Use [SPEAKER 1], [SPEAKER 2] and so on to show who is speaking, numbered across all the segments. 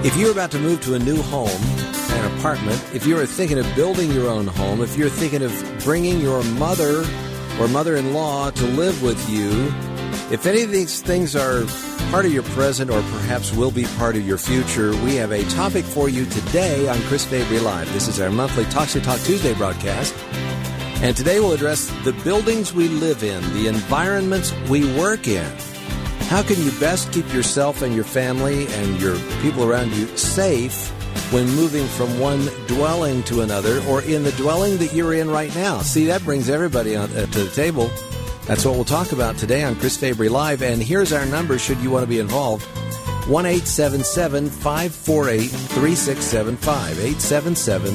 [SPEAKER 1] If you're about to move to a new home, an apartment, if you're thinking of building your own home, if you're thinking of bringing your mother or mother-in-law to live with you, if any of these things are part of your present or perhaps will be part of your future, we have a topic for you today on Chris Fabry Live. This is our monthly Talk Tuesday broadcast. And today we'll address the buildings we live in, the environments we work in. How can you best keep yourself and your family and your people around you safe when moving from one dwelling to another or in the dwelling that you're in right now? See, that brings everybody to the table. That's what we'll talk about today on Chris Fabry Live. And here's our number should you want to be involved. 1-877-548-3675.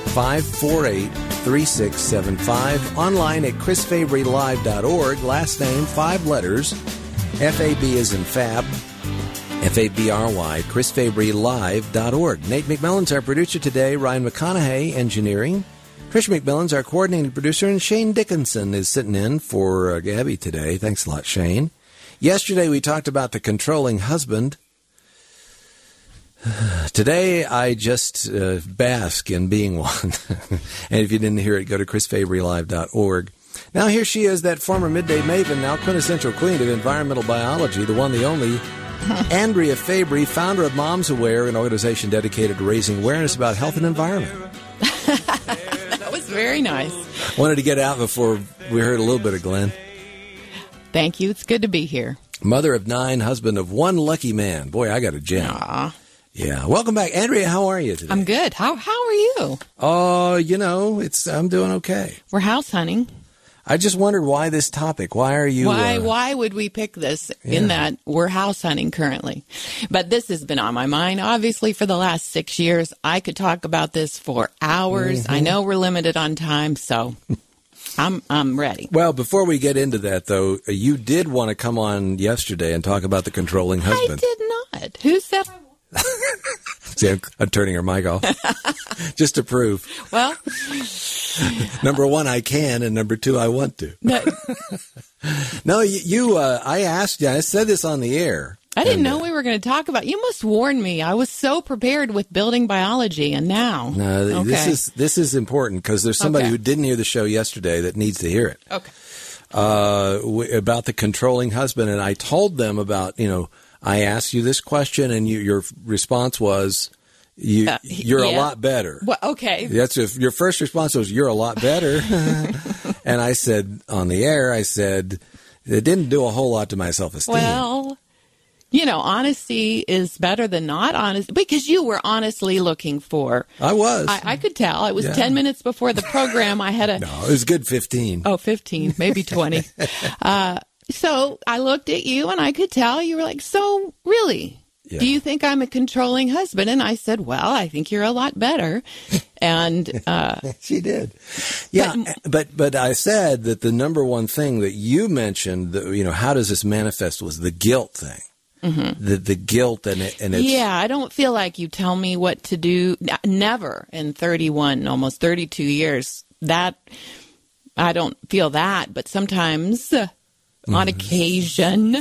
[SPEAKER 1] 877-548-3675. Online at chrisfabrylive.org. Last name, 5 letters. F-A-B is in Fab. F-A-B-R-Y. chrisfabrylive.org. Nate McMillan's our producer today. Ryan McConaughey, engineering. Trish McMillan's our coordinating producer. And Shane Dickinson is sitting in for Gabby today. Thanks a lot, Shane. Yesterday we talked about the controlling husband. Today, I just bask in being one. And if you didn't hear it, go to chrisfabrylive.org. Now here she is, that former midday maven, now quintessential queen of environmental biology, the one, the only, Andrea Fabry, founder of Moms Aware, an organization dedicated to raising awareness about health and environment.
[SPEAKER 2] That was very nice.
[SPEAKER 1] Wanted to get out before we heard a little bit of Glenn.
[SPEAKER 2] Thank you. It's good to be here.
[SPEAKER 1] Mother of 9, husband of 1 lucky man. Boy, I got a gem.
[SPEAKER 2] Aww.
[SPEAKER 1] Yeah. Welcome back. Andrea, how are you today?
[SPEAKER 2] I'm good. How are you?
[SPEAKER 1] Oh, I'm doing okay.
[SPEAKER 2] We're house hunting.
[SPEAKER 1] I just wondered why this topic. Why are you...
[SPEAKER 2] Why would we pick this in that we're house hunting currently? But this has been on my mind, obviously, for the last 6 years. I could talk about this for hours. I know we're limited on time, so I'm ready.
[SPEAKER 1] Well, before we get into that, though, you did want to come on yesterday and talk about the controlling husband.
[SPEAKER 2] I did not. Who said...
[SPEAKER 1] See, I'm turning her mic off just to prove.
[SPEAKER 2] Well,
[SPEAKER 1] number 1, I can, and number 2, I want to. No, I asked you. I said this on the air.
[SPEAKER 2] I didn't know we were going to talk about. You must warn me. I was so prepared with building biology, and now.
[SPEAKER 1] No, this is important because there's somebody who didn't hear the show yesterday that needs to hear it.
[SPEAKER 2] Okay.
[SPEAKER 1] About the controlling husband, and I told them about I asked you this question, and your response was, "You're a lot better."
[SPEAKER 2] Well, okay.
[SPEAKER 1] Your first response was, "You're a lot better," and I said on the air, it didn't do a whole lot to my self-esteem.
[SPEAKER 2] Well, honesty is better than not honest, because you were honestly looking for.
[SPEAKER 1] I was.
[SPEAKER 2] I could tell. It was 10 minutes before the program. I had
[SPEAKER 1] No, it was good 15.
[SPEAKER 2] Oh, 15, maybe 20. So I looked at you and I could tell you were like, so really, do you think I'm a controlling husband? And I said, well, I think you're a lot better. And
[SPEAKER 1] she did. Yeah. But I said that the number one thing that you mentioned, how does this manifest, was the guilt thing. Mm-hmm. The guilt and it's...
[SPEAKER 2] Yeah, I don't feel like you tell me what to do. Never in 31, almost 32 years. That I don't feel that, but sometimes... on occasion,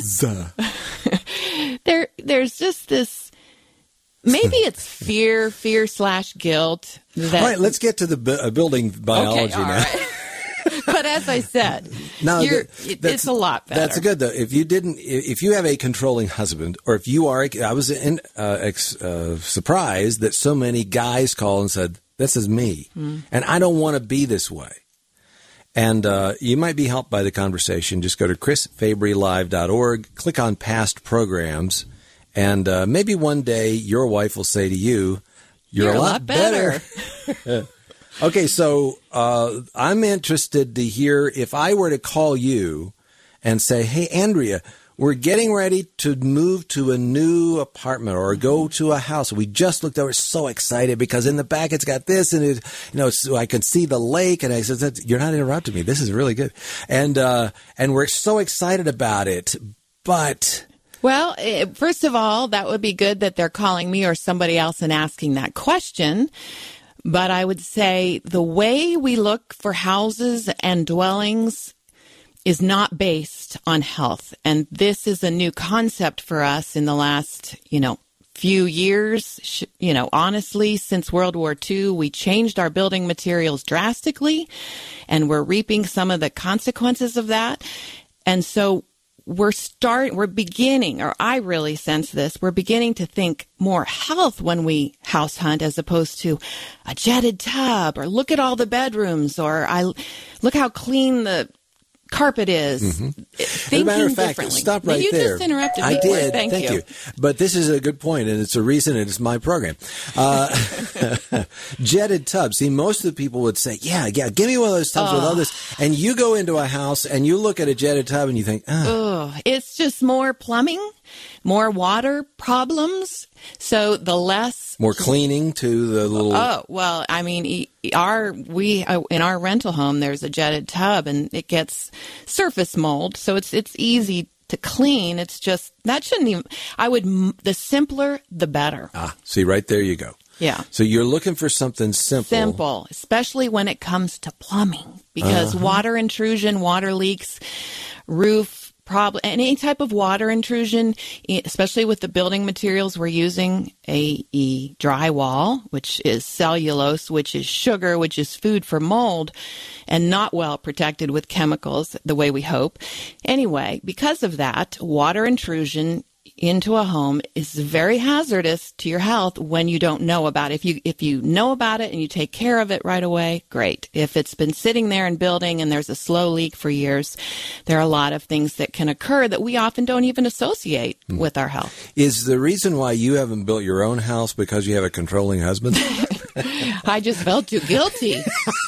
[SPEAKER 2] there's just this, maybe it's fear/guilt.
[SPEAKER 1] All right, let's get to the building biology now.
[SPEAKER 2] Right. But as I said, it's a lot better.
[SPEAKER 1] That's good, though. If you have a controlling husband, or if you are, I was surprised that so many guys call and said, this is me, and I don't want to be this way. And you might be helped by the conversation. Just go to chrisfabrylive.org, click on past programs, and maybe one day your wife will say to you, you're a lot better. Okay, so I'm interested to hear, if I were to call you and say, hey, Andrea, we're getting ready to move to a new apartment or go to a house. We just looked over, so excited because in the back it's got this, and it, so I can see the lake. And I said, "You're not interrupting me. This is really good." And we're so excited about it. But
[SPEAKER 2] well, first of all, that would be good that they're calling me or somebody else and asking that question. But I would say the way we look for houses and dwellings is not based on health. And this is a new concept for us in the last, few years, honestly, since World War II, we changed our building materials drastically, and we're reaping some of the consequences of that. And so we're beginning, or I really sense this, we're beginning to think more health when we house hunt as opposed to a jetted tub, or look at all the bedrooms, or look how clean the carpet is.
[SPEAKER 1] Mm-hmm. As a matter of fact, stop right
[SPEAKER 2] you
[SPEAKER 1] there.
[SPEAKER 2] You just interrupted me.
[SPEAKER 1] I did.
[SPEAKER 2] Thank you.
[SPEAKER 1] But this is a good point, and it's a reason it is my program. Jetted tubs. See, most of the people would say, yeah, give me one of those tubs with all this. And you go into a house and you look at a jetted tub and you think,
[SPEAKER 2] it's just more plumbing, more water problems. So the less...
[SPEAKER 1] More cleaning to the little...
[SPEAKER 2] Oh, well, I mean, in our rental home, there's a jetted tub, and it gets surface mold, so it's easy to clean. It's just, that shouldn't even... the simpler, the better.
[SPEAKER 1] See, right there you go.
[SPEAKER 2] Yeah.
[SPEAKER 1] So you're looking for something simple.
[SPEAKER 2] Simple, especially when it comes to plumbing, because water intrusion, water leaks, roof problem, any type of water intrusion, especially with the building materials we're using, drywall, which is cellulose, which is sugar, which is food for mold, and not well protected with chemicals the way we hope. Anyway, because of that, water intrusion into a home is very hazardous to your health when you don't know about it. If you know about it and you take care of it right away, great. If it's been sitting there and building and there's a slow leak for years, there are a lot of things that can occur that we often don't even associate with our health.
[SPEAKER 1] Is the reason why you haven't built your own house because you have a controlling husband?
[SPEAKER 2] I just felt too guilty.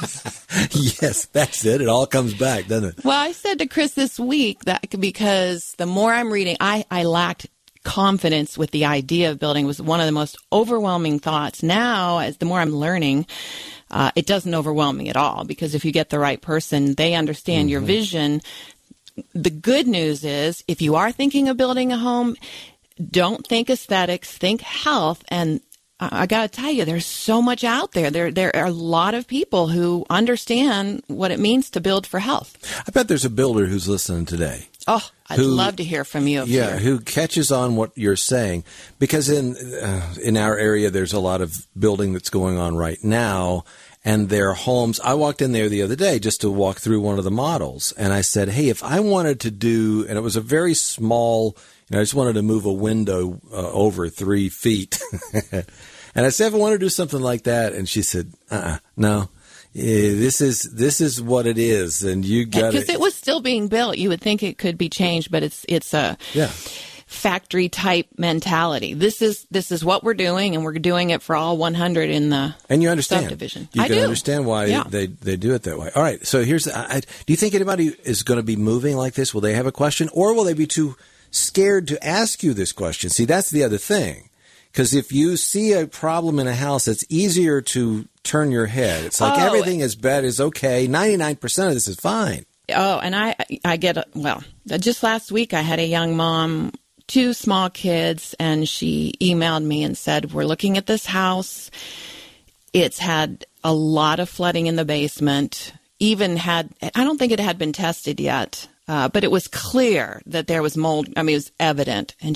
[SPEAKER 1] Yes, that's it. It all comes back, doesn't it?
[SPEAKER 2] Well, I said to Chris this week that because the more I'm reading, I lacked confidence with the idea of building. Was one of the most overwhelming thoughts. Now, as the more I'm learning, it doesn't overwhelm me at all, because if you get the right person, they understand your vision. The good news is, if you are thinking of building a home, don't think aesthetics, think health. And I got to tell you, there's so much out there. There are a lot of people who understand what it means to build for health.
[SPEAKER 1] I bet there's a builder who's listening today.
[SPEAKER 2] Oh, I'd love to hear from you.
[SPEAKER 1] Who catches on what you're saying. Because in our area, there's a lot of building that's going on right now. And their homes, I walked in there the other day just to walk through one of the models. And I said, hey, if I wanted to do, and it was a very small, I just wanted to move a window over 3 feet. And I said, if I want to do something like that. And she said, no. This is what it is, and you got it.
[SPEAKER 2] Because it was still being built, you would think it could be changed, but it's a factory type mentality. This is what we're doing, and we're doing it for all 100 in the
[SPEAKER 1] and you understand
[SPEAKER 2] subdivision.
[SPEAKER 1] You can understand why they do it that way. All right, so here's do you think anybody is going to be moving like this? Will they have a question, or will they be too scared to ask you this question? See, that's the other thing. Because if you see a problem in a house, it's easier to turn your head. It's like everything is bad is okay. 99% of this is fine.
[SPEAKER 2] Oh, and I get, just last week I had a young mom, 2 small kids, and she emailed me and said, we're looking at this house. It's had a lot of flooding in the basement. I don't think it had been tested yet. But it was clear that there was mold. I mean, it was evident. And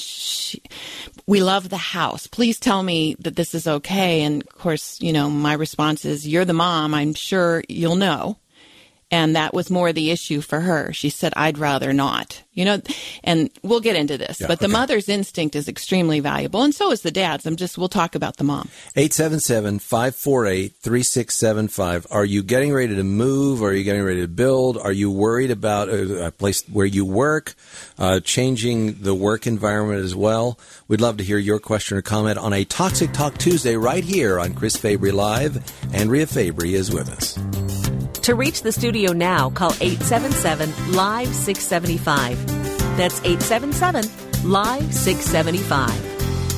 [SPEAKER 2] we love the house. Please tell me that this is okay. And, of course, my response is, you're the mom. I'm sure you'll know. And that was more the issue for her. She said, I'd rather not. And we'll get into this. But the mother's instinct is extremely valuable, and so is the dad's. We'll talk about the mom.
[SPEAKER 1] 877-548-3675. Are you getting ready to move? Are you getting ready to build? Are you worried about a place where you work, changing the work environment as well? We'd love to hear your question or comment on a Toxic Talk Tuesday right here on Chris Fabry Live. Andrea Fabry is with us.
[SPEAKER 3] To reach the studio now, call 877-LIVE-675. That's 877-LIVE-675.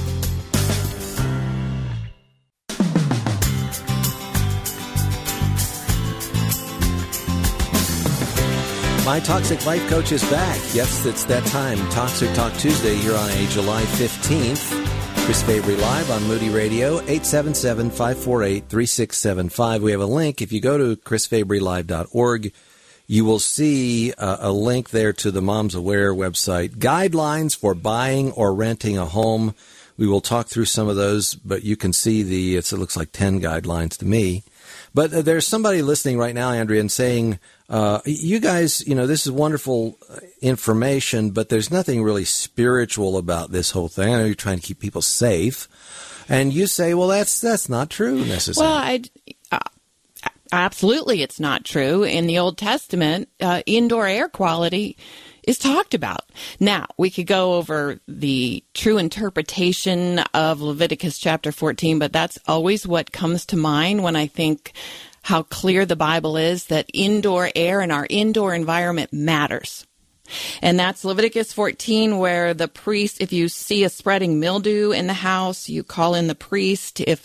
[SPEAKER 1] My Toxic Life Coach is back. Yes, it's that time. Toxic Talk Tuesday here on a July 15th. Chris Fabry Live on Moody Radio, 877-548-3675. We have a link. If you go to chrisfabrylive.org, you will see a link there to the Moms Aware website. Guidelines for buying or renting a home. We will talk through some of those, but you can see it looks like 10 guidelines to me. But there's somebody listening right now, Andrea, and saying, you guys, this is wonderful information, but there's nothing really spiritual about this whole thing. I know you're trying to keep people safe. And you say, well, that's not true necessarily.
[SPEAKER 2] Well, absolutely it's not true. In the Old Testament, indoor air quality is talked about. Now, we could go over the true interpretation of Leviticus chapter 14, but that's always what comes to mind when I think how clear the Bible is that indoor air and our indoor environment matters. And that's Leviticus 14, where the priest, if you see a spreading mildew in the house, you call in the priest. If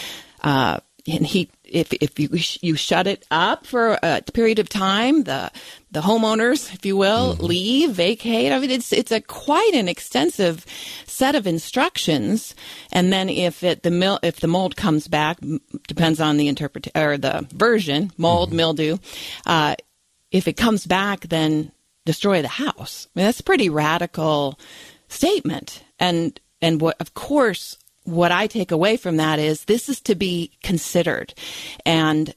[SPEAKER 2] you shut it up for a period of time, the homeowners, if you will, leave, vacate. I mean, it's quite an extensive set of instructions. And then if the mold comes back, depends on the the version, mold, mildew. If it comes back, then destroy the house. I mean, that's a pretty radical statement. And what I take away from that is this is to be considered. And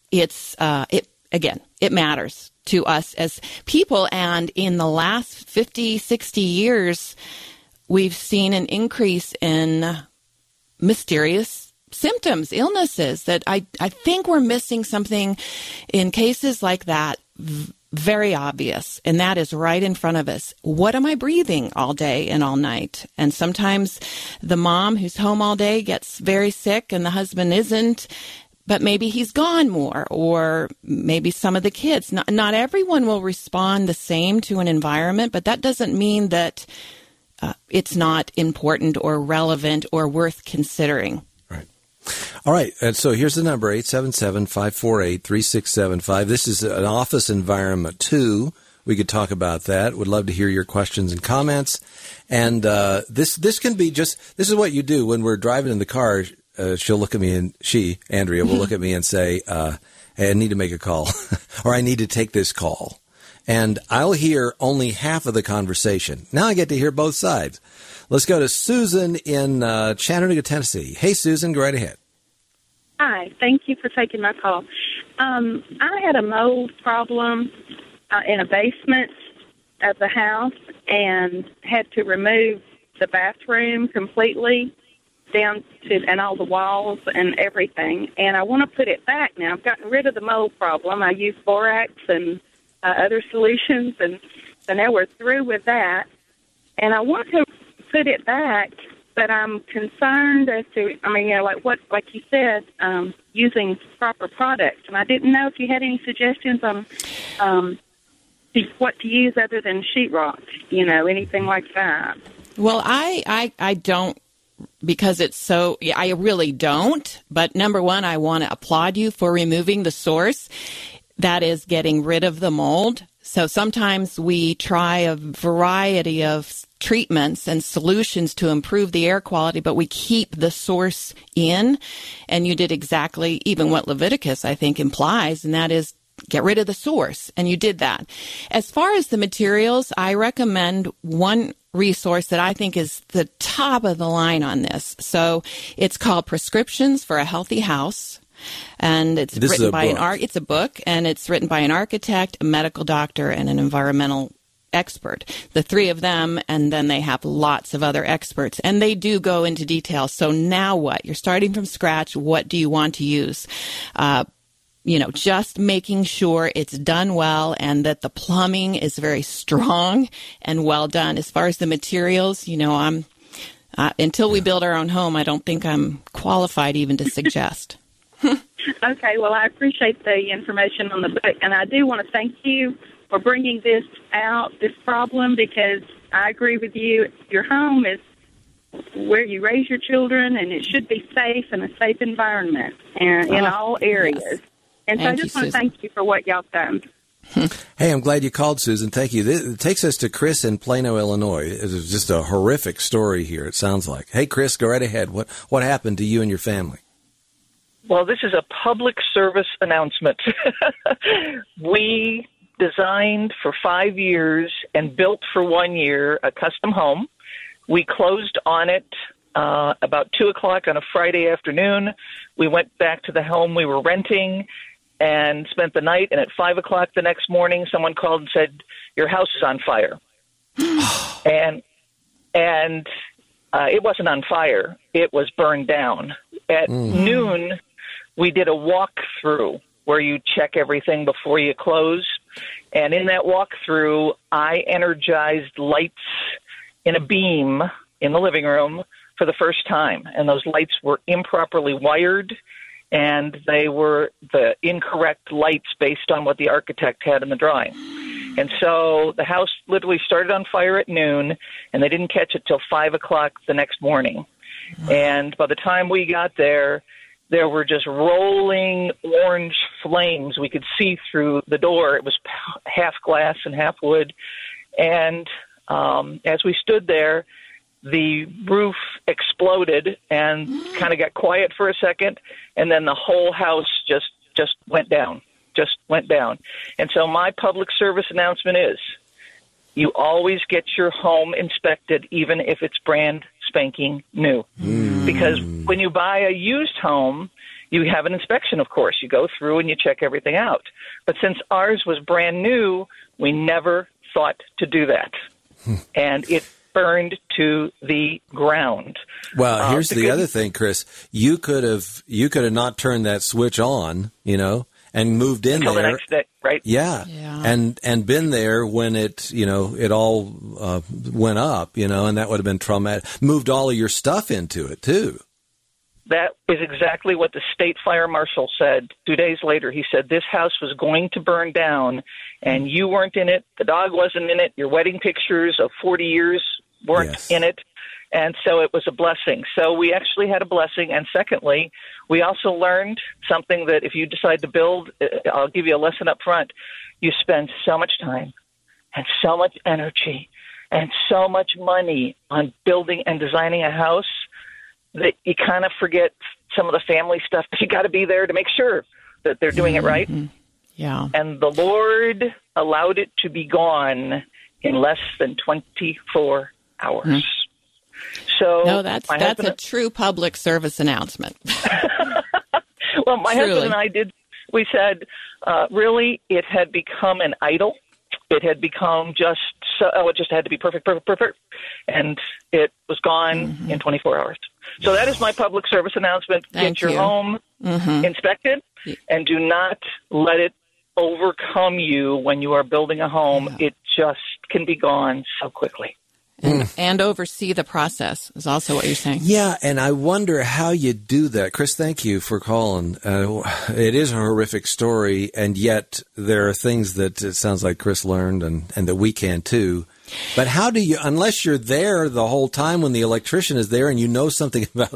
[SPEAKER 2] it matters to us as people. And in the last 50, 60 years, we've seen an increase in mysterious symptoms, illnesses that I think we're missing something in cases like that. Very obvious, and that is right in front of us. What am I breathing all day and all night? And sometimes the mom who's home all day gets very sick and the husband isn't, but maybe he's gone more, or maybe some of the kids. Not everyone will respond the same to an environment, but that doesn't mean that it's not important or relevant or worth considering.
[SPEAKER 1] All right, and so here's the number, 877-548-3675. This is an office environment, too. We could talk about that. Would love to hear your questions and comments. And this can be this is what you do when we're driving in the car. She'll look at me, and Andrea, will look at me and say, hey, I need to make a call, or I need to take this call. And I'll hear only half of the conversation. Now I get to hear both sides. Let's go to Susan in Chattanooga, Tennessee. Hey, Susan, go right ahead.
[SPEAKER 4] Hi. Thank you for taking my call. I had a mold problem in a basement of the house and had to remove the bathroom completely down to and all the walls and everything. And I want to put it back now. I've gotten rid of the mold problem. I use borax and other solutions, and so now we're through with that. And I want to put it back, but I'm concerned as to, like you said, using proper products. And I didn't know if you had any suggestions on what to use other than sheetrock, anything like that.
[SPEAKER 2] Well, I don't, because it's so, I really don't. But number one, I want to applaud you for removing the source. That is getting rid of the mold. So sometimes we try a variety of treatments and solutions to improve the air quality, but we keep the source in. And you did exactly even what Leviticus, I think, implies, and that is get rid of the source. And you did that. As far as the materials, I recommend one resource that I think is the top of the line on this. So it's called Prescriptions for a Healthy House. And it's written by it's a book, and it's written by an architect, a medical doctor, and an environmental expert. The three of them, and then they have lots of other experts, and they do go into detail. So now what? You're starting from scratch. What do you want to use? Just making sure it's done well and that the plumbing is very strong and well done. As far as the materials, until we build our own home, I don't think I'm qualified even to suggest.
[SPEAKER 4] Okay, well, I appreciate the information on the book, and I do want to thank you for bringing this problem, because I agree with you. Your home is where you raise your children, and it should be safe and a safe environment and in all areas. Yes. And so I just want to thank you for what y'all done.
[SPEAKER 1] Hey, I'm glad you called, Susan. Thank you. It takes us to Chris in Plano, Illinois. It's just a horrific story here, it sounds like. Hey, Chris, go right ahead. What happened to you and your family?
[SPEAKER 5] Well, this is a public service announcement. We designed for 5 years and built for 1 year a custom home. We closed on it about 2 o'clock on a Friday afternoon, we went back to the home we were renting and spent the night. And at 5 o'clock the next morning, someone called and said, "Your house is on fire." and it wasn't on fire. It was burned down. At noon, we did a walkthrough where you check everything before you close. And in that walkthrough, I energized lights in a beam in the living room for the first time. And those lights were improperly wired, and they were the incorrect lights based on what the architect had in the drawing. And so the house literally started on fire at noon, and they didn't catch it till 5 o'clock the next morning. And by the time we got there, there were just rolling orange flames we could see through the door. It was half glass and half wood. And as we stood there, the roof exploded and kind of got quiet for a second, and then the whole house just went down. And so my public service announcement is, you always get your home inspected, even if it's brand spanking new. Because when you buy a used home, you have an inspection, of course. You go through and you check everything out. But since ours was brand new, we never thought to do that. And it burned to the ground.
[SPEAKER 1] Well, here's the other thing, Chris. You could have not turned that switch on, and moved in
[SPEAKER 5] until
[SPEAKER 1] there.
[SPEAKER 5] The next day, right?
[SPEAKER 1] Yeah. And been there when it all went up, and that would have been traumatic. Moved all of your stuff into it too.
[SPEAKER 5] That is exactly what the state fire marshal said 2 days later. He said this house was going to burn down, and you weren't in it. The dog wasn't in it. Your wedding pictures of 40 years weren't in it. And so it was a blessing. So we actually had a blessing. And secondly, we also learned something that if you decide to build, I'll give you a lesson up front. You spend so much time and so much energy and so much money on building and designing a house that you kind of forget some of the family stuff. You got to be there to make sure that they're doing it right.
[SPEAKER 2] Yeah.
[SPEAKER 5] And the Lord allowed it to be gone in less than 24 hours. So
[SPEAKER 2] no, that's a true public service announcement.
[SPEAKER 5] Well, my husband and I we said, really, it had become an idol. It had become it just had to be perfect. And it was gone in 24 hours. So that is my public service announcement. Get your home inspected, and do not let it overcome you when you are building a home. It just can be gone so quickly.
[SPEAKER 2] And oversee the process is also what you're saying.
[SPEAKER 1] Yeah, and I wonder how you do that. Chris, thank you for calling. It is a horrific story, and yet there are things that it sounds like Chris learned and that we can too. But how do you, unless you're there the whole time when the electrician is there and you know something about,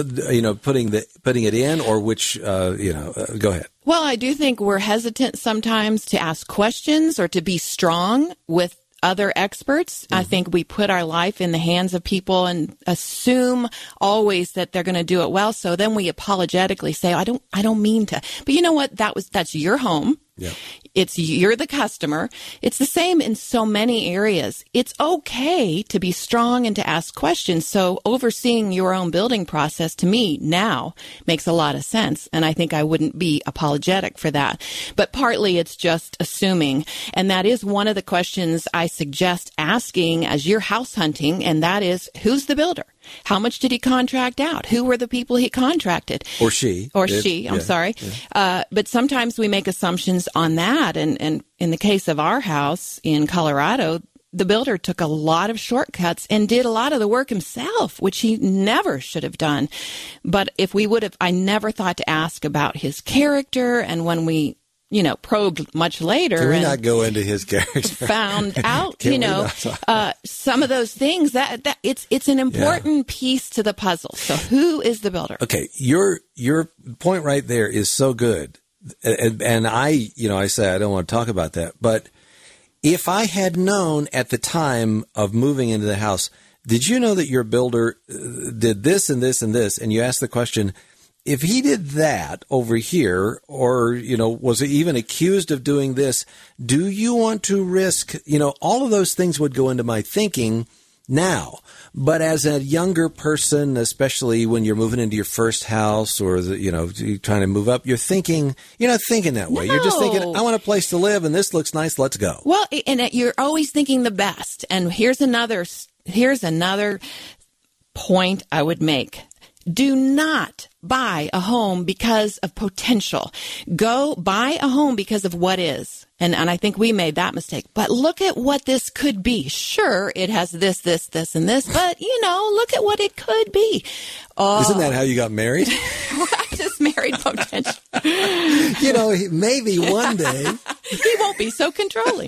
[SPEAKER 1] putting it in, or which, go ahead.
[SPEAKER 2] Well, I do think we're hesitant sometimes to ask questions or to be strong with other experts. I think we put our life in the hands of people and assume always that they're going to do it well. So then we apologetically say, I don't mean to. But you know what? That's your home.
[SPEAKER 1] Yeah.
[SPEAKER 2] You're the customer. It's the same in so many areas. It's okay to be strong and to ask questions. So overseeing your own building process to me now makes a lot of sense. And I think I wouldn't be apologetic for that. But partly it's just assuming. And that is one of the questions I suggest asking as you're house hunting. And that is, who's the builder? How much did he contract out? Who were the people he contracted?
[SPEAKER 1] Or she.
[SPEAKER 2] I'm sorry. Yeah. But sometimes we make assumptions on that. And in the case of our house in Colorado, the builder took a lot of shortcuts and did a lot of the work himself, which he never should have done. But if we would have, I never thought to ask about his character. And when we probed much later.
[SPEAKER 1] Can we not go into his character?
[SPEAKER 2] Found out, some of those things that it's an important piece to the puzzle. So who is the builder?
[SPEAKER 1] Okay. Your point right there is so good. And I say I don't want to talk about that, but if I had known at the time of moving into the house, did you know that your builder did this and this and this? And you ask the question, if he did that over here, or, was he even accused of doing this, do you want to risk, all of those things would go into my thinking now. But as a younger person, especially when you're moving into your first house or, you're trying to move up, you're not thinking that way.
[SPEAKER 2] No.
[SPEAKER 1] You're just thinking, I want a place to live and this looks nice. Let's go.
[SPEAKER 2] Well, and you're always thinking the best. And here's another point I would make. Do not buy a home because of potential. Go buy a home because of what is. And I think we made that mistake. But look at what this could be. Sure, it has this, and this, but, look at what it could be.
[SPEAKER 1] Isn't that how you got married?
[SPEAKER 2] I just married potential.
[SPEAKER 1] Maybe one day.
[SPEAKER 2] He won't be so controlling.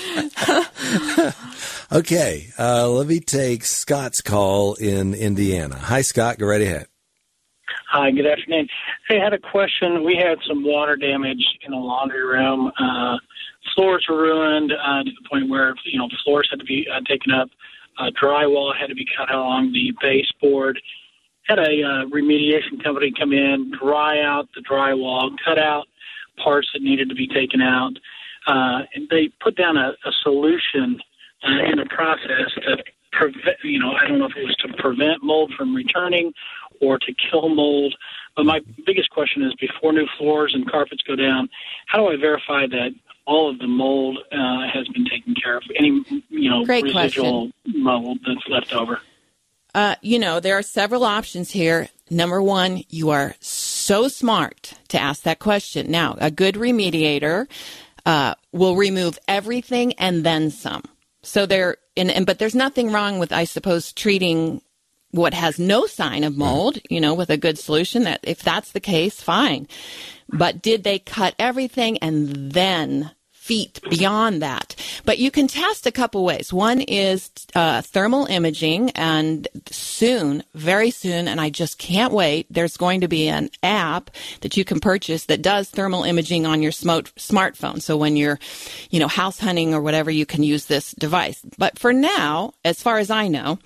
[SPEAKER 1] Okay, let me take Scott's call in Indiana. Hi, Scott. Go right ahead.
[SPEAKER 6] Hi, good afternoon. Hey, I had a question. We had some water damage in the laundry room. Floors were ruined to the point where, floors had to be taken up. Drywall had to be cut along the baseboard. Had a remediation company come in, dry out the drywall, cut out parts that needed to be taken out. And they put down a solution in the process to prevent, I don't know if it was to prevent mold from returning or to kill mold. But my biggest question is, before new floors and carpets go down, how do I verify that all of the mold has been taken care of? Any,
[SPEAKER 2] Great
[SPEAKER 6] residual mold that's left over?
[SPEAKER 2] There are several options here. Number one, you are so smart to ask that question. Now, a good remediator will remove everything and then some. So but there's nothing wrong with, I suppose, treating what has no sign of mold, with a good solution. That if that's the case, fine. But did they cut everything and then feet beyond that? But you can test a couple ways. One is thermal imaging, and very soon, and I just can't wait, there's going to be an app that you can purchase that does thermal imaging on your smartphone. So when you're, house hunting or whatever, you can use this device. But for now, as far as I know,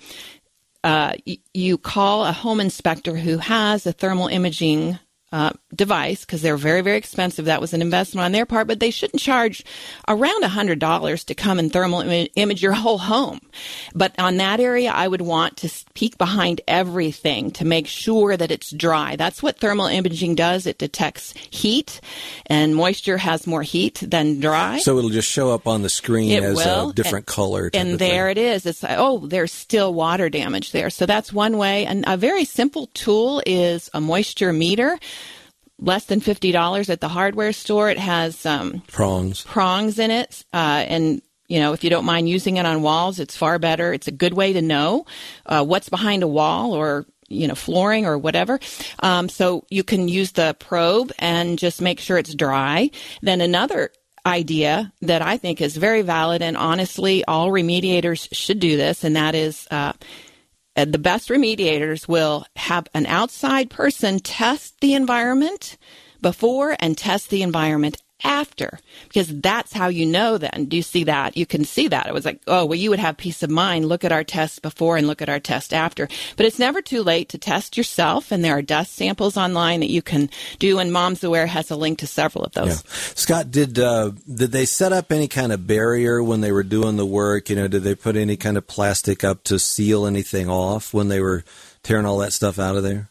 [SPEAKER 2] you call a home inspector who has a thermal imaging device, because they're very, very expensive. That was an investment on their part, but they shouldn't charge around $100 to come and thermal image your whole home. But on that area, I would want to peek behind everything to make sure that it's dry. That's what thermal imaging does. It detects heat, and moisture has more heat than dry.
[SPEAKER 1] So it'll just show up on the screen as a different color.
[SPEAKER 2] And there it is. It's like, there's still water damage there. So that's one way. And a very simple tool is a moisture meter. Less than $50 at the hardware store. It has prongs in it, and if you don't mind using it on walls, it's far better. It's a good way to know what's behind a wall or flooring or whatever. So you can use the probe and just make sure it's dry. Then another idea that I think is very valid, and honestly, all remediators should do this, and that is. The best remediators will have an outside person test the environment before and test the environment after, because that's how you know then. Do you see that? You can see that. It was like, you would have peace of mind. Look at our test before and look at our test after. But it's never too late to test yourself, and there are dust samples online that you can do, and Moms Aware has a link to several of those.
[SPEAKER 1] Yeah. Scott, did they set up any kind of barrier when they were doing the work? Did they put any kind of plastic up to seal anything off when they were tearing all that stuff out of there?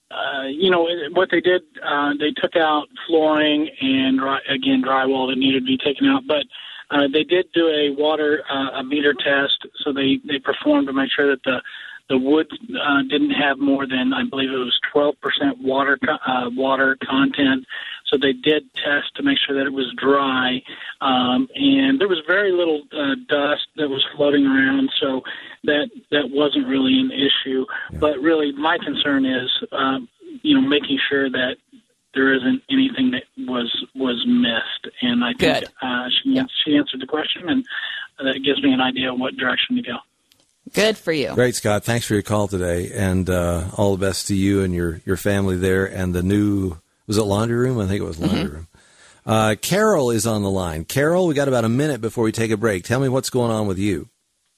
[SPEAKER 6] What they did, they took out flooring and, drywall that needed to be taken out. But they did do a water meter test, so they performed to make sure that the wood didn't have more than, I believe it was 12% water content. So they did test to make sure that it was dry. And there was very little dust that was floating around, so that wasn't really an issue. Yeah. But really, my concern is, making sure that there isn't anything that was missed. And I think she answered the question, and that gives me an idea of what direction to go.
[SPEAKER 2] Good for you.
[SPEAKER 1] Great, Scott. Thanks for your call today, and all the best to you and your family there. And the new, was it laundry room? I think it was laundry room. Carol is on the line. Carol, we got about a minute before we take a break. Tell me what's going on with you.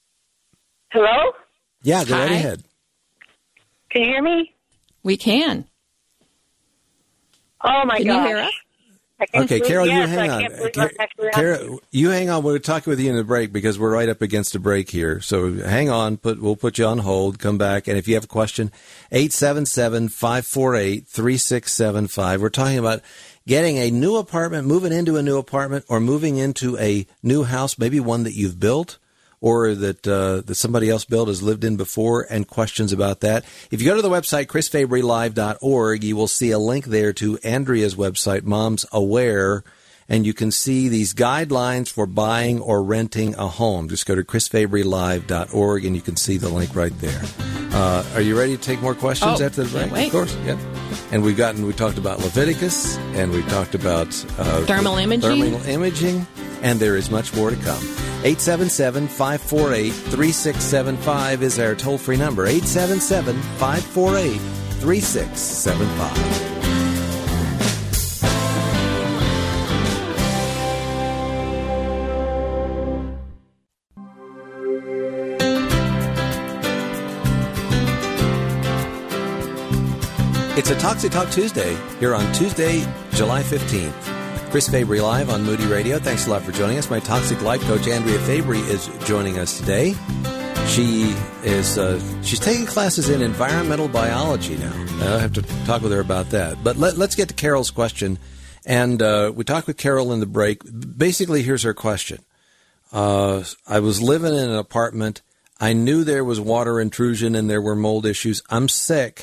[SPEAKER 7] Hello?
[SPEAKER 1] Yeah, go right ahead.
[SPEAKER 7] Can you hear me?
[SPEAKER 2] We can.
[SPEAKER 7] Oh, my
[SPEAKER 2] gosh. Can you hear us?
[SPEAKER 1] Okay, Carol, you
[SPEAKER 7] yes,
[SPEAKER 1] hang
[SPEAKER 7] I
[SPEAKER 1] on.
[SPEAKER 7] can't believe I'm actually on.
[SPEAKER 1] Carol, you hang on. We're talking with you in the break because we're right up against a break here. So hang on. We'll put you on hold. Come back. And if you have a question, 877-548-3675. We're talking about getting a new apartment, moving into a new apartment, or moving into a new house, maybe one that you've built or that somebody else built, has lived in before, and questions about that. If you go to the website, chrisfabrylive.org, you will see a link there to Andrea's website, Moms Aware, and you can see these guidelines for buying or renting a home. Just go to chrisfabrylive.org, and you can see the link right there. Are you ready to take more questions after the break?
[SPEAKER 2] Wait.
[SPEAKER 1] Of course, yeah. And we talked about Leviticus, and we talked about
[SPEAKER 2] thermal imaging,
[SPEAKER 1] and there is much more to come. 877-548-3675 is our toll-free number. 877-548-3675. It's a Toxic Talk Tuesday here on Tuesday, July 15th. Chris Fabry Live on Moody Radio. Thanks a lot for joining us. My toxic life coach, Andrea Fabry, is joining us today. She's taking classes in environmental biology now. I'll have to talk with her about that. But let's get to Carol's question. And we talked with Carol in the break. Basically, here's her question. I was living in an apartment. I knew there was water intrusion and there were mold issues. I'm sick.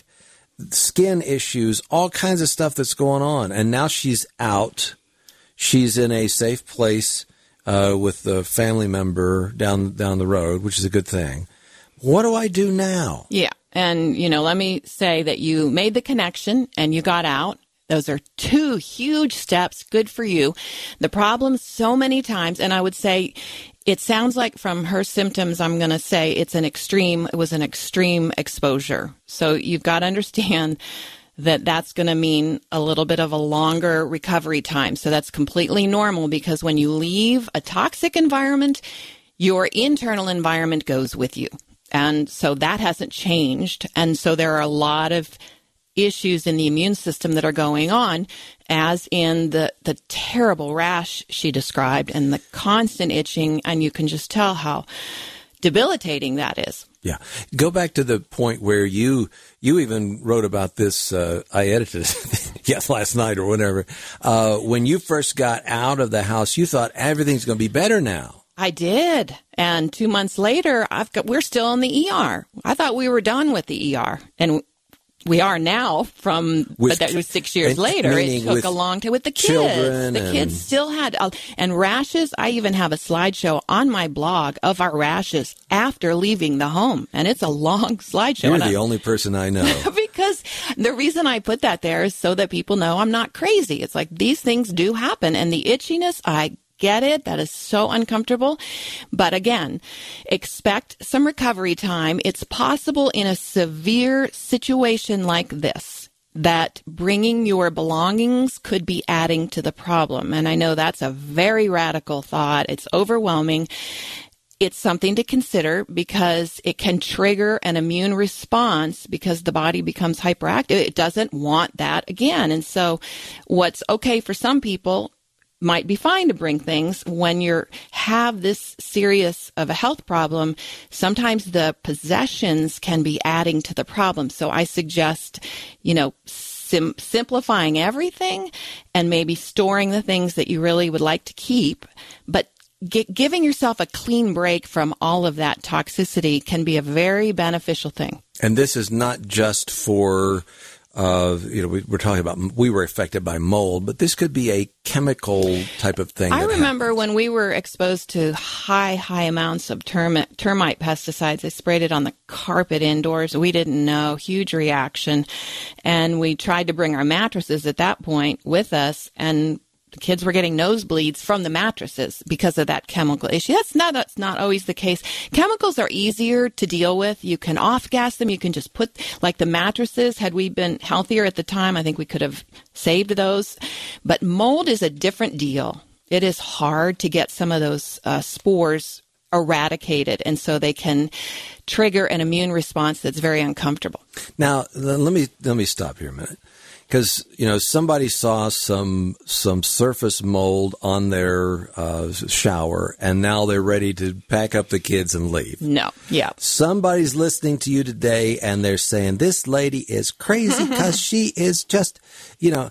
[SPEAKER 1] Skin issues, all kinds of stuff that's going on. And now she's out. She's in a safe place with a family member down the road, which is a good thing. What do I do now?
[SPEAKER 2] Yeah. And, let me say that you made the connection and you got out. Those are 2 huge steps. Good for you. The problem so many times, and I would say it sounds like from her symptoms, I'm going to say it was an extreme exposure. So you've got to understand that that's going to mean a little bit of a longer recovery time. So that's completely normal because when you leave a toxic environment, your internal environment goes with you. And so that hasn't changed. And so there are a lot of issues in the immune system that are going on, as in the terrible rash she described and the constant itching. And you can just tell how debilitating that is.
[SPEAKER 1] Yeah. Go back to the point where you even wrote about this, I edited it last night or whatever. When you first got out of the house, you thought everything's going to be better now.
[SPEAKER 2] I did. And 2 months later, we're still in the ER. I thought we were done with the ER. And we are now but that was 6 years later. It took a long time with the kids. The kids still had, and rashes. I even have a slideshow on my blog of our rashes after leaving the home. And it's a long slideshow.
[SPEAKER 1] You're the only person I know.
[SPEAKER 2] Because the reason I put that there is so that people know I'm not crazy. It's like these things do happen. And the itchiness, I get it. That is so uncomfortable. But again, expect some recovery time. It's possible in a severe situation like this that bringing your belongings could be adding to the problem. And I know that's a very radical thought. It's overwhelming. It's something to consider because it can trigger an immune response because the body becomes hyperactive. It doesn't want that again. And so what's okay for some people might be fine to bring things. When you have this serious of a health problem, sometimes the possessions can be adding to the problem. So I suggest, simplifying everything and maybe storing the things that you really would like to keep, but giving yourself a clean break from all of that toxicity can be a very beneficial thing.
[SPEAKER 1] And this is not just for we're talking about, we were affected by mold, but this could be a chemical type of thing.
[SPEAKER 2] I remember when we were exposed to high amounts of termite pesticides. I sprayed it on the carpet indoors. We didn't know, huge reaction. And we tried to bring our mattresses at that point with us, and the kids were getting nosebleeds from the mattresses because of that chemical issue. That's not always the case. Chemicals are easier to deal with. You can off-gas them. You can just put, like the mattresses, had we been healthier at the time, I think we could have saved those. But mold is a different deal. It is hard to get some of those spores eradicated, and so they can trigger an immune response that's very uncomfortable.
[SPEAKER 1] Now, let me stop here a minute. Because, somebody saw some surface mold on their shower, and now they're ready to pack up the kids and leave.
[SPEAKER 2] No, yeah.
[SPEAKER 1] Somebody's listening to you today, and they're saying, this lady is crazy because she is just, you're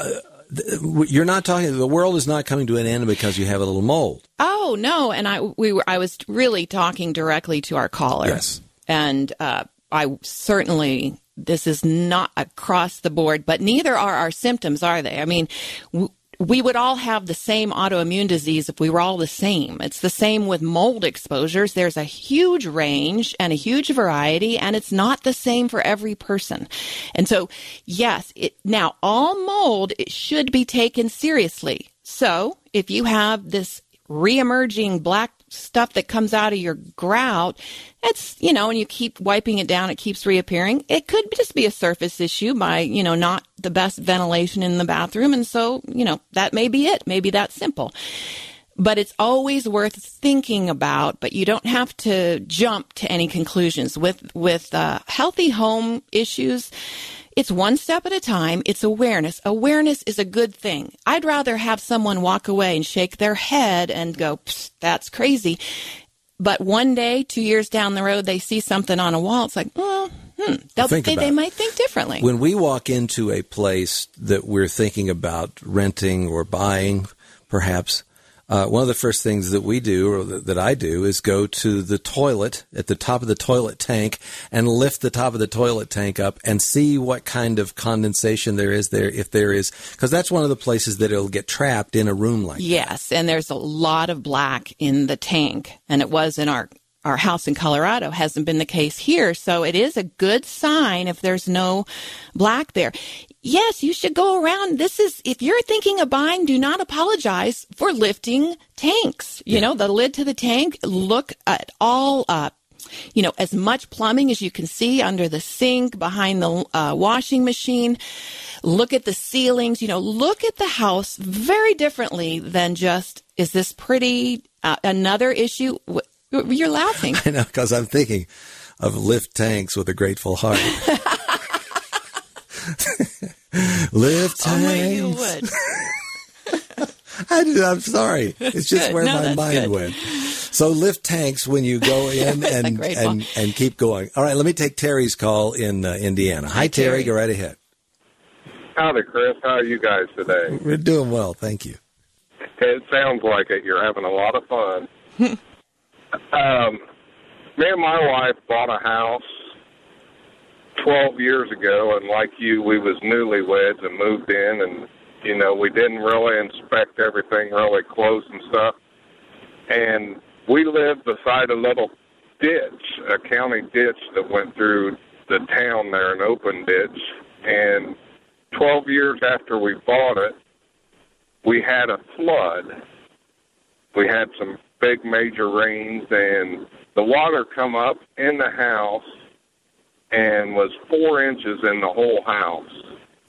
[SPEAKER 1] not talking, the world is not coming to an end because you have a little mold.
[SPEAKER 2] Oh, no, and I was really talking directly to our caller.
[SPEAKER 1] Yes.
[SPEAKER 2] And I certainly... This is not across the board, but neither are our symptoms, are they? I mean, we would all have the same autoimmune disease if we were all the same. It's the same with mold exposures. There's a huge range and a huge variety, and it's not the same for every person. And so, yes, now all mold, it should be taken seriously. So if you have this reemerging black stuff that comes out of your grout, it's, and you keep wiping it down, it keeps reappearing. It could just be a surface issue by, not the best ventilation in the bathroom. And so, that may be it. Maybe that's simple. But it's always worth thinking about, but you don't have to jump to any conclusions. With healthy home issues, it's one step at a time. It's awareness. Awareness is a good thing. I'd rather have someone walk away and shake their head and go, that's crazy. But one day, 2 years down the road, they see something on a wall. It's like, they might think differently.
[SPEAKER 1] When we walk into a place that we're thinking about renting or buying, perhaps, one of the first things that we do, or that I do, is go to the toilet at the top of the toilet tank and lift the top of the toilet tank up and see what kind of condensation there is there, if there is, because that's one of the places that it'll get trapped in a room like that.
[SPEAKER 2] Yes, and there's a lot of black in the tank, and it was in our house in Colorado. Hasn't been the case here, so it is a good sign if there's no black there. Yes, you should go around. If you're thinking of buying, do not apologize for lifting tanks. The lid to the tank, look at all, as much plumbing as you can see under the sink, behind the washing machine. Look at the ceilings, look at the house very differently than just, is this pretty? Another issue, you're laughing.
[SPEAKER 1] I know, because I'm thinking of lift tanks with a grateful heart. Lift tanks.
[SPEAKER 2] Only you would.
[SPEAKER 1] I'm sorry. It's just
[SPEAKER 2] good.
[SPEAKER 1] where
[SPEAKER 2] No,
[SPEAKER 1] my mind
[SPEAKER 2] good.
[SPEAKER 1] went. So lift tanks when you go in and keep going. All right, let me take Terry's call in Indiana. Hi, Terry. Go right ahead.
[SPEAKER 8] Howdy, Chris. How are you guys today?
[SPEAKER 1] We're doing well. Thank you.
[SPEAKER 8] It sounds like it. You're having a lot of fun. Me and my wife bought a house 12 years ago, and like you, we was newlyweds and moved in, and, we didn't really inspect everything really close and stuff. And we lived beside a little ditch, a county ditch that went through the town there, an open ditch. And 12 years after we bought it, we had a flood. We had some big major rains, and the water come up in the house and was 4 inches in the whole house.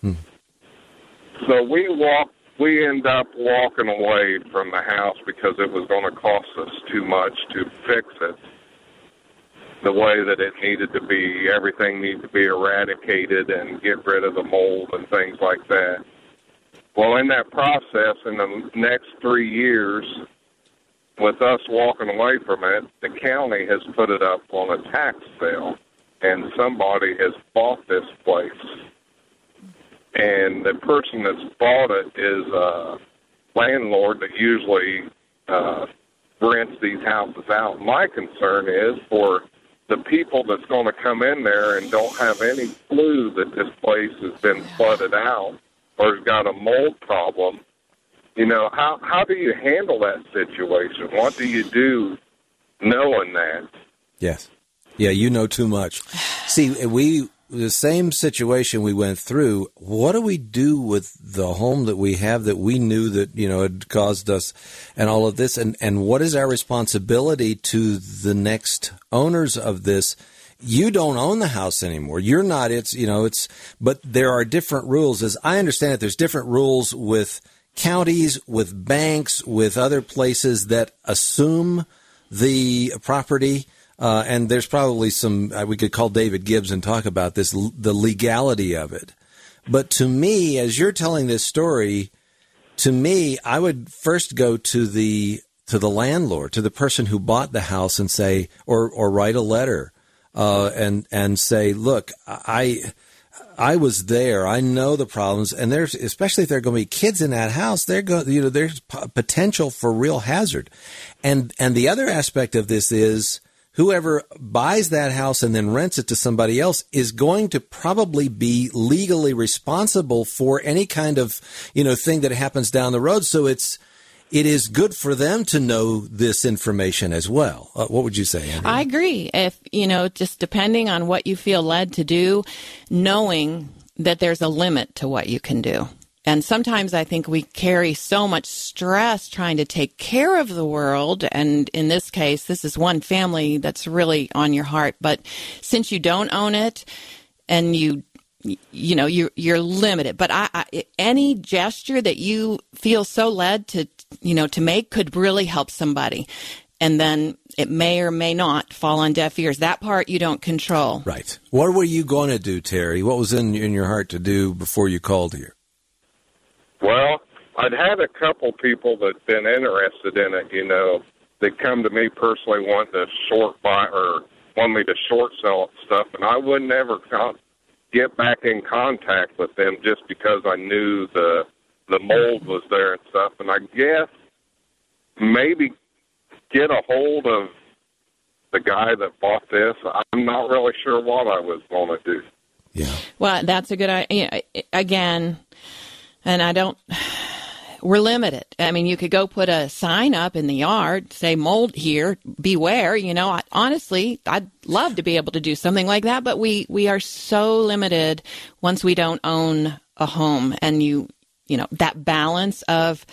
[SPEAKER 8] So we end up walking away from the house because it was going to cost us too much to fix it the way that it needed to be. Everything needed to be eradicated and get rid of the mold and things like that. Well, in that process, in the next 3 years, with us walking away from it, the county has put it up on a tax sale, and somebody has bought this place. And the person that's bought it is a landlord that usually rents these houses out. My concern is for the people that's going to come in there and don't have any clue that this place has been flooded out or has got a mold problem. How do you handle that situation? What do you do knowing that?
[SPEAKER 1] Yes. Yeah, you know too much. See, the same situation we went through, what do we do with the home that we have that we knew that, had caused us and all of this? And what is our responsibility to the next owners of this? You don't own the house anymore. You're not, but there are different rules. As I understand it, there's different rules with counties, with banks, with other places that assume the property. And there's probably some, we could call David Gibbs and talk about this, the legality of it. But to me, as you're telling this story, to me, I would first go to the landlord, to the person who bought the house, and say, or write a letter, and say, look, I was there. I know the problems, and there's, especially if there are going to be kids in that house, there's potential for real hazard. And the other aspect of this is whoever buys that house and then rents it to somebody else is going to probably be legally responsible for any kind of, thing that happens down the road. So it is good for them to know this information as well. What would you say, Andy?
[SPEAKER 2] I agree. If, just depending on what you feel led to do, knowing that there's a limit to what you can do. And sometimes I think we carry so much stress trying to take care of the world. And in this case, this is one family that's really on your heart. But since you don't own it and you're limited. But any gesture that you feel so led to make could really help somebody. And then it may or may not fall on deaf ears. That part you don't control.
[SPEAKER 1] Right. What were you going to do, Terry? What was in your heart to do before you called here?
[SPEAKER 8] Well, I'd had a couple people that'd been interested in it, They come to me personally wanting to want me to short sell stuff, and I wouldn't ever get back in contact with them just because I knew the mold was there and stuff. And I guess maybe get a hold of the guy that bought this. I'm not really sure what I was going to do.
[SPEAKER 2] Yeah. Well, that's a good idea. Again, and we're limited. I mean, you could go put a sign up in the yard, say mold here, beware. Honestly, I'd love to be able to do something like that, but we are so limited once we don't own a home. And that balance of,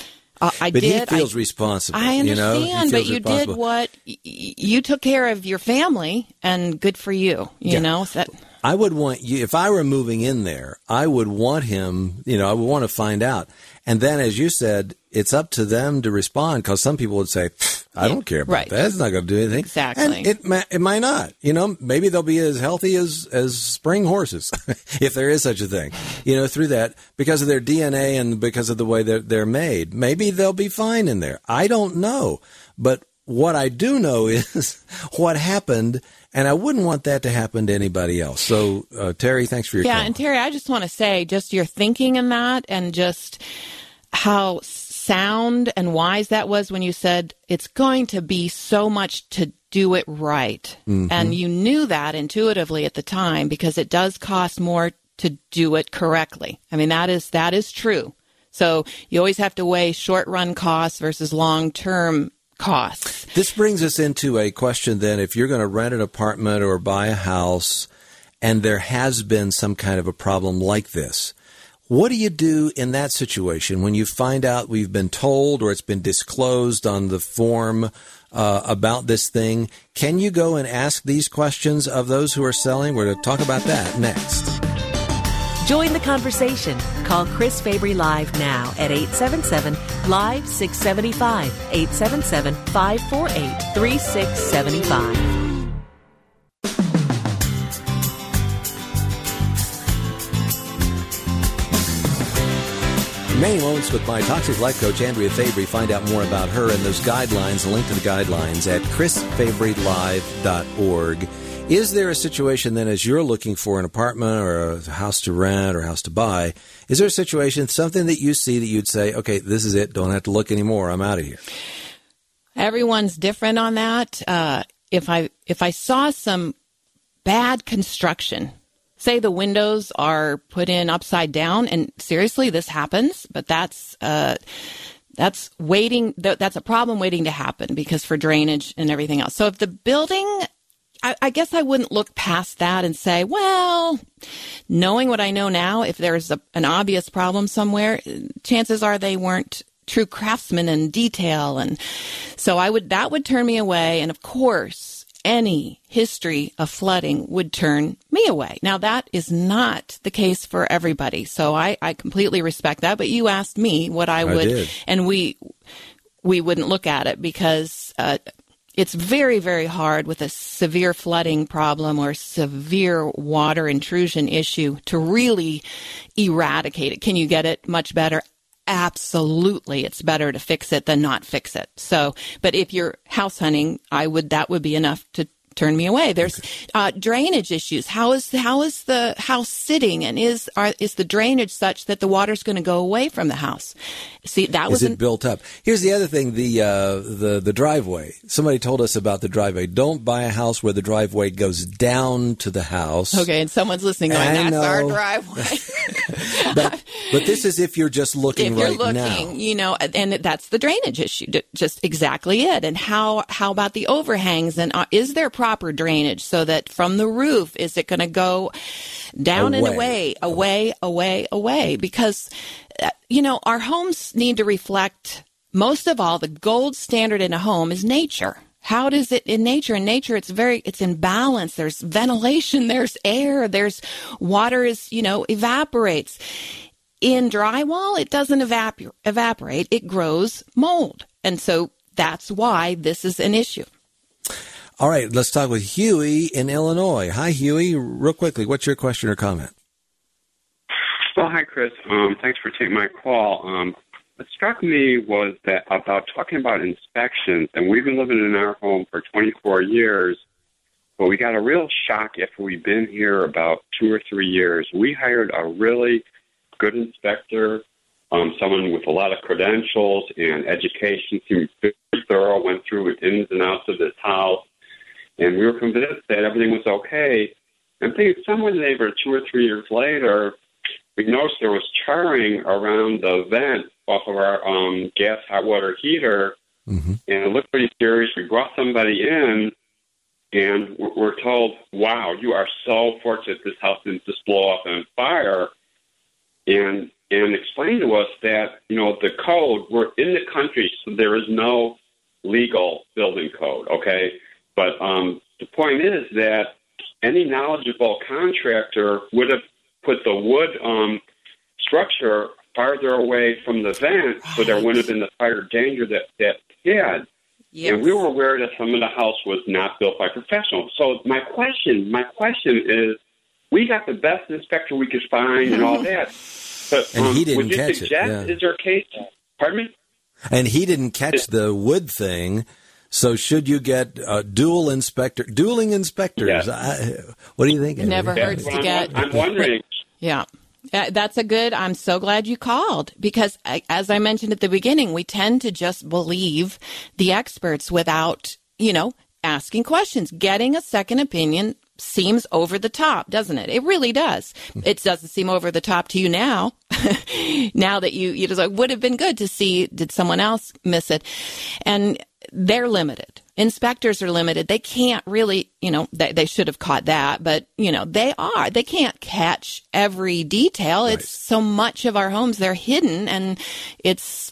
[SPEAKER 1] he feels responsible.
[SPEAKER 2] I understand, but you did you took care of your family, and good for you,
[SPEAKER 1] I would want you, if I were moving in there, I would want him, I would want to find out. And then, as you said, it's up to them to respond, because some people would say, I don't care about that. It's not going to do anything.
[SPEAKER 2] Exactly.
[SPEAKER 1] And it might not. Maybe they'll be as healthy as spring horses, if there is such a thing, through that, because of their DNA and because of the way they're made. Maybe they'll be fine in there. I don't know. But what I do know is what happened, and I wouldn't want that to happen to anybody else. So, Terry, thanks for your call.
[SPEAKER 2] Yeah, and Terry, I just want to say, just your thinking in that, and just how sound and wise that was when you said it's going to be so much to do it right. Mm-hmm. And you knew that intuitively at the time, because it does cost more to do it correctly. I mean, that is true. So you always have to weigh short-run costs versus long-term costs.
[SPEAKER 1] This brings us into a question then. If you're going to rent an apartment or buy a house and there has been some kind of a problem like this, what do you do in that situation when you find out we've been told or it's been disclosed on the form about this thing? Can you go and ask these questions of those who are selling? We're going to talk about that next.
[SPEAKER 3] Join the conversation. Call Chris Fabry Live now at 877-LIVE-675, 877-548-3675.
[SPEAKER 1] Many Moments with my toxic life coach, Andrea Fabry. Find out more about her and those guidelines, a link to the guidelines at chrisfabrylive.org. Is there a situation then, as you're looking for an apartment or a house to rent or a house to buy, is there a situation, something that you see that you'd say, okay, this is it, don't have to look anymore, I'm out of here?
[SPEAKER 2] Everyone's different on that. If I saw some bad construction, say the windows are put in upside down, and seriously, this happens, but that's waiting. That's a problem waiting to happen, because for drainage and everything else. So if the building, I guess I wouldn't look past that and say, well, knowing what I know now, if there's an obvious problem somewhere, chances are they weren't true craftsmen in detail. And so that would turn me away. And of course, any history of flooding would turn me away. Now, that is not the case for everybody. So I completely respect that. But you asked me what I would, and we wouldn't look at it, because it's very, very hard with a severe flooding problem or severe water intrusion issue to really eradicate it. Can you get it much better? Absolutely. It's better to fix it than not fix it. So, but if you're house hunting, that would be enough to turn me away. There's drainage issues. How is the house sitting, and is the drainage such that the water's going to go away from the house? See, that was
[SPEAKER 1] it built up. Here's the other thing: the driveway. Somebody told us about the driveway. Don't buy a house where the driveway goes down to the house.
[SPEAKER 2] Okay, and someone's listening going, "That's our driveway."
[SPEAKER 1] but this is if you're just looking
[SPEAKER 2] now. You know, and that's the drainage issue. Just exactly it. And how about the overhangs? And is there proper drainage so that from the roof, is it going to go down and away? Because, you know, our homes need to reflect, most of all, the gold standard in a home is nature. How does it in nature? In nature, it's in balance. There's ventilation, there's air, there's water evaporates. In drywall, it doesn't evaporate. It grows mold. And so that's why this is an issue.
[SPEAKER 1] All right, let's talk with Huey in Illinois. Hi, Huey. Real quickly, what's your question or comment?
[SPEAKER 9] Well, hi, Chris. Thanks for taking my call. What struck me was that about talking about inspections, and we've been living in our home for 24 years, but we got a real shock after we've been here about 2 or 3 years. We hired a really good inspector, someone with a lot of credentials and education, seemed very thorough, went through the ins and outs of this house. And we were convinced that everything was okay. And thinking somewhere in the neighborhood 2 or 3 years later, we noticed there was charring around the vent off of our gas hot water heater. Mm-hmm. And it looked pretty serious. We brought somebody in, and we're told, wow, you are so fortunate this house didn't just blow up on fire. And explained to us that, you know, the code, we're in the country, so there is no legal building code, okay? But the point is that any knowledgeable contractor would have put the wood structure farther away from the vent, so there wouldn't have been the fire danger that had. Yes. And we were aware that some of the house was not built by professionals. So my question is, we got the best inspector we could find and all that. But
[SPEAKER 1] and he didn't
[SPEAKER 9] would you
[SPEAKER 1] catch
[SPEAKER 9] suggest,
[SPEAKER 1] it. Yeah.
[SPEAKER 9] Is there a case? Pardon me?
[SPEAKER 1] And he didn't catch the wood thing. So should you get dueling inspectors?
[SPEAKER 9] Yes.
[SPEAKER 1] What do you think?
[SPEAKER 2] Never hurts to get.
[SPEAKER 9] I'm wondering.
[SPEAKER 2] Yeah. I'm so glad you called, because as I mentioned at the beginning, we tend to just believe the experts without, asking questions. Getting a second opinion seems over the top, doesn't it? It really does. It doesn't seem over the top to you now. Now that you just like, would have been good to see, did someone else miss it? And they're limited. Inspectors are limited. They can't really, they should have caught that, but, they can't catch every detail. Right. It's so much of our homes, they're hidden, and it's,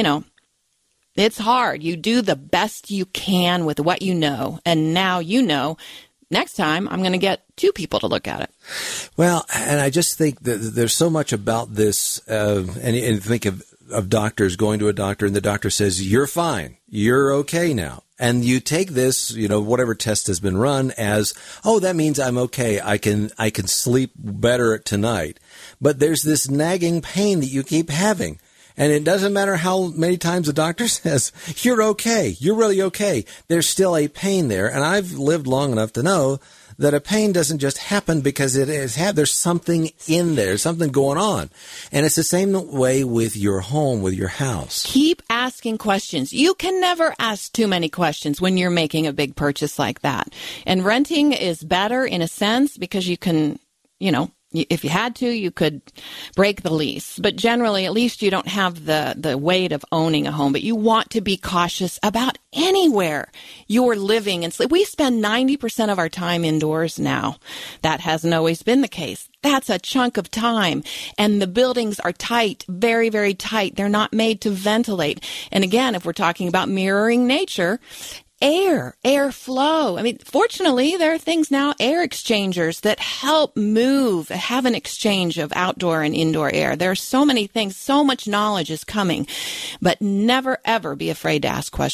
[SPEAKER 2] it's hard. You do the best you can with what you know, and now next time I'm going to get 2 people to look at it.
[SPEAKER 1] Well, and I just think that there's so much about this, and think of doctors going to a doctor, and the doctor says, you're fine, you're okay now. And you take this, whatever test has been run as, oh, that means I'm okay. I can sleep better tonight. But there's this nagging pain that you keep having. And it doesn't matter how many times the doctor says, you're okay, you're really okay. There's still a pain there. And I've lived long enough to know that a pain doesn't just happen because there's something in there, something going on. And it's the same way with your home, with your house.
[SPEAKER 2] Keep asking questions. You can never ask too many questions when you're making a big purchase like that. And renting is better in a sense because you can, if you had to, you could break the lease. But generally, at least you don't have the weight of owning a home. But you want to be cautious about anywhere you're living and sleep. We spend 90% of our time indoors now. That hasn't always been the case. That's a chunk of time. And the buildings are tight, very, very tight. They're not made to ventilate. And again, if we're talking about mirroring nature, airflow. I mean, fortunately, there are things now, air exchangers that help have an exchange of outdoor and indoor air. There are so many things, so much knowledge is coming, but never, ever be afraid to ask questions.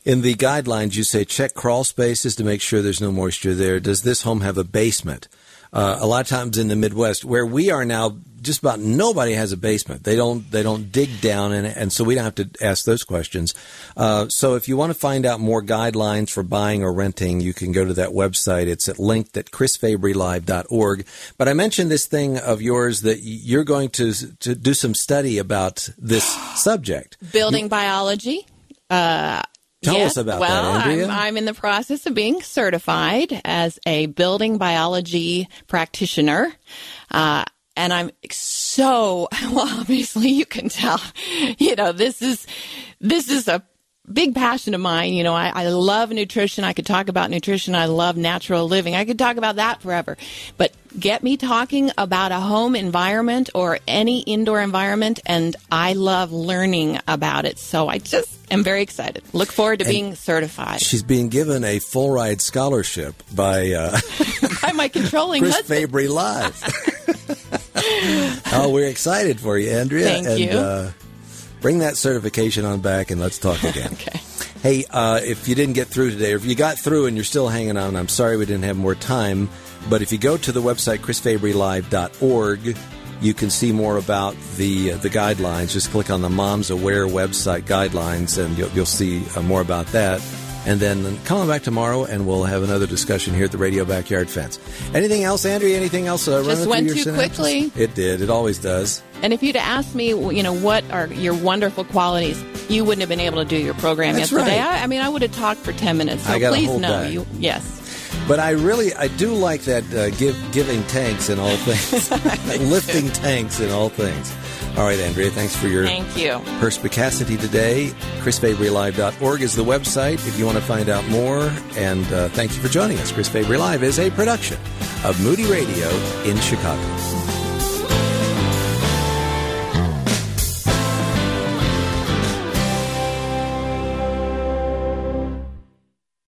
[SPEAKER 1] In the guidelines, you say check crawl spaces to make sure there's no moisture there. Does this home have a basement? A lot of times in the Midwest, where we are now, just about nobody has a basement. They don't dig down in it, and so we don't have to ask those questions. So if you want to find out more guidelines for buying or renting, you can go to that website. It's linked at chrisfabrylive.org. But I mentioned this thing of yours that you're going to do some study about this subject.
[SPEAKER 2] Building biology.
[SPEAKER 1] Tell us about that, Andrea.
[SPEAKER 2] I'm in the process of being certified as a building biology practitioner. And I'm so, well, obviously you can tell, this is a big passion of mine. I love nutrition. I could talk about nutrition. I love natural living. I could talk about that forever. But get me talking about a home environment or any indoor environment, and I love learning about it. So I just am very excited. Look forward to being certified.
[SPEAKER 1] She's being given a full ride scholarship by
[SPEAKER 2] by my controlling
[SPEAKER 1] Chris
[SPEAKER 2] husband.
[SPEAKER 1] Fabry Live. Oh, we're excited for you, Andrea.
[SPEAKER 2] Thank you.
[SPEAKER 1] Bring that certification on back and let's talk again.
[SPEAKER 2] Okay.
[SPEAKER 1] Hey, if you didn't get through today, or if you got through and you're still hanging on, I'm sorry we didn't have more time. But if you go to the website, chrisfabrylive.org, you can see more about the guidelines. Just click on the Moms Aware website guidelines, and you'll see more about that. And then come on back tomorrow, and we'll have another discussion here at the Radio Backyard Fence. Anything else, Andrea? Anything else?
[SPEAKER 2] Just went too quickly.
[SPEAKER 1] It did. It always does.
[SPEAKER 2] And if you'd asked me, what are your wonderful qualities, you wouldn't have been able to do your program yesterday.
[SPEAKER 1] Right.
[SPEAKER 2] I would have talked for 10 minutes. So
[SPEAKER 1] I gotta
[SPEAKER 2] please
[SPEAKER 1] hold
[SPEAKER 2] know
[SPEAKER 1] back.
[SPEAKER 2] Yes.
[SPEAKER 1] But I do like that giving tanks in all things, lifting tanks in all things. All right, Andrea, thanks for your perspicacity today. ChrisFabryLive.org is the website if you want to find out more. And thank you for joining us. Chris Fabry Live is a production of Moody Radio in Chicago.